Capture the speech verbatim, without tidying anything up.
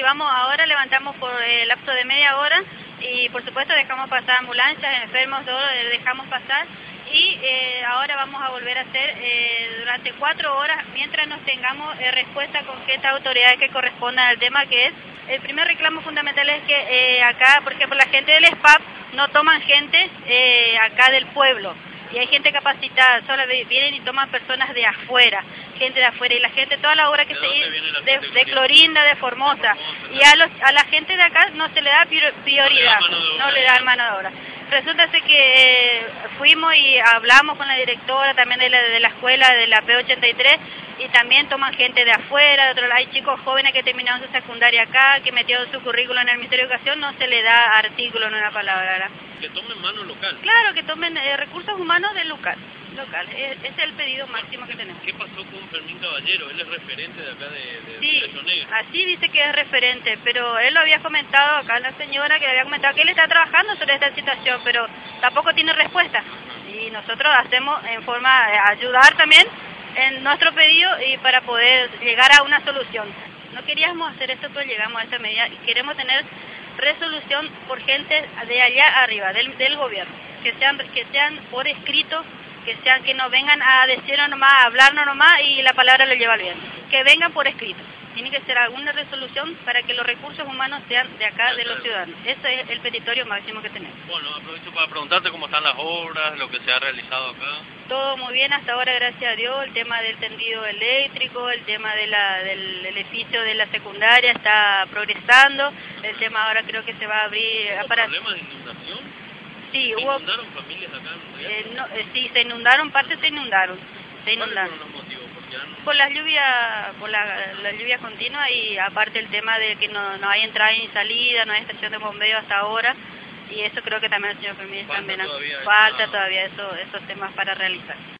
vamos ahora, levantamos por el lapso de media hora y por supuesto dejamos pasar ambulancias, enfermos, todo, dejamos pasar y eh, ahora vamos a volver a hacer eh, durante cuatro horas mientras nos tengamos eh, respuesta concreta a autoridades que correspondan al tema, que es el primer reclamo fundamental es que eh, acá, por ejemplo, la gente del S P A P no toman gente eh, acá del pueblo. Y hay gente capacitada, solo vienen y toman personas de afuera, gente de afuera, y la gente, toda la obra que se hizo, de, de Clorinda, de Formosa, y a, los, a la gente de acá no se le da prioridad, no le da mano de obra. Resulta que eh, fuimos y hablamos con la directora también de la, de la escuela, de la P ochenta y tres, y también toman gente de afuera, de otro lado. Hay chicos jóvenes que terminaron su secundaria acá, que metieron su currículum en el Ministerio de Educación, no se le da artículo en una palabra, ¿verdad? Que tomen mano local. Claro, que tomen eh, recursos humanos del local. local. Es, ese es el pedido máximo que tenemos. ¿Qué pasó con Fermín Caballero? Él es referente de acá de, de Sí, Río Negro. así dice que es referente, pero él lo había comentado acá la señora, que le había comentado que él está trabajando sobre esta situación, pero tampoco tiene respuesta. Y nosotros hacemos en forma de ayudar también en nuestro pedido y para poder llegar a una solución. No queríamos hacer esto, pero llegamos a esta medida y queremos tener resolución por gente de allá arriba, del, del gobierno, que sean que sean por escrito, que sean que no vengan a decirnos nomás, a hablarnos nomás y la palabra lo lleva al viento, que vengan por escrito. Tiene que ser alguna resolución para que los recursos humanos sean de acá, de los ciudadanos. Ese es el petitorio máximo que tenemos. Bueno, aprovecho para preguntarte cómo están las obras, lo que se ha realizado acá. Todo muy bien hasta ahora, gracias a Dios. El tema del tendido eléctrico, el tema de la, del edificio de la secundaria está progresando. El tema ahora creo que se va a abrir... ¿Hubo para... problemas de inundación? Sí, ¿Se hubo... inundaron familias acá en eh, no, eh, Sí, se inundaron, partes se inundaron. Se inundaron. ¿Cuáles fueron los motivos? Han... Por las lluvias, por la, la lluvia continua y aparte el tema de que no, no hay entrada ni salida, no hay estación de bombeo hasta ahora, y eso creo que también el señor Fermín también todavía falta esa... todavía eso, esos temas para realizar.